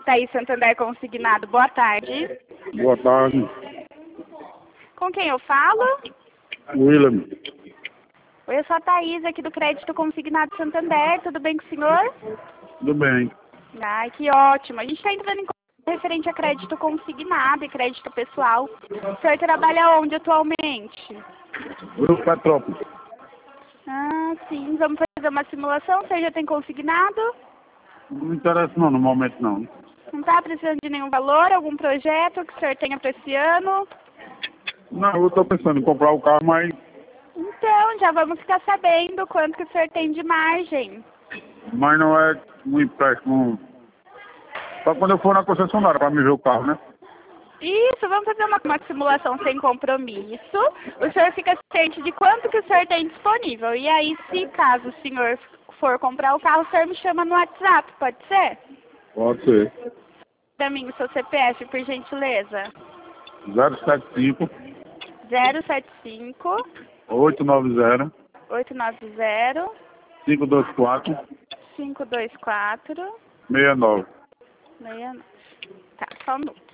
Thaís Santander Consignado, boa tarde. Boa tarde, Com quem eu falo? William. Oi, eu sou a Thaís, aqui do Crédito Consignado Santander, tudo bem com o senhor? Tudo bem? Ai, que ótimo. A gente está entrando em contato referente a crédito consignado e crédito pessoal. O senhor trabalha onde atualmente? Grupo Petrópolis. Ah, sim. Vamos fazer uma simulação? O senhor já tem consignado? Não me interessa não, no momento não. Não está precisando de nenhum valor, algum projeto que o senhor tenha para esse ano? Não, eu estou pensando em comprar o carro, mas Então, já vamos ficar sabendo quanto que o senhor tem de margem. não é um empréstimo. Só quando eu for na concessionária para me ver o carro, né? Isso, vamos fazer uma simulação sem compromisso. O senhor fica ciente de quanto que o senhor tem disponível. E aí, se caso o senhor for comprar o carro, o senhor me chama no WhatsApp, pode ser? Pode ser. Para mim, o seu CPF, por gentileza. 075 075 890 890 524 524 69. 69. Tá, só um minuto.